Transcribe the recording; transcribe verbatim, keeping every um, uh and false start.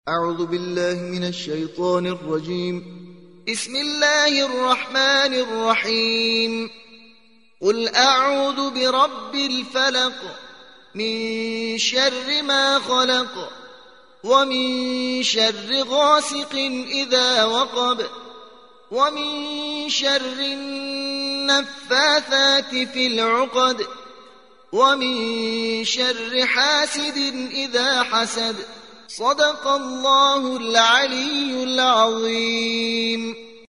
أعوذ بالله من الشيطان الرجيم. بسم الله الرحمن الرحيم. قل أعوذ برب الفلق من شر ما خلق ومن شر غاسق إذا وقب ومن شر النفاثات في العقد ومن شر حاسد إذا حسد. صدق الله العلي العظيم.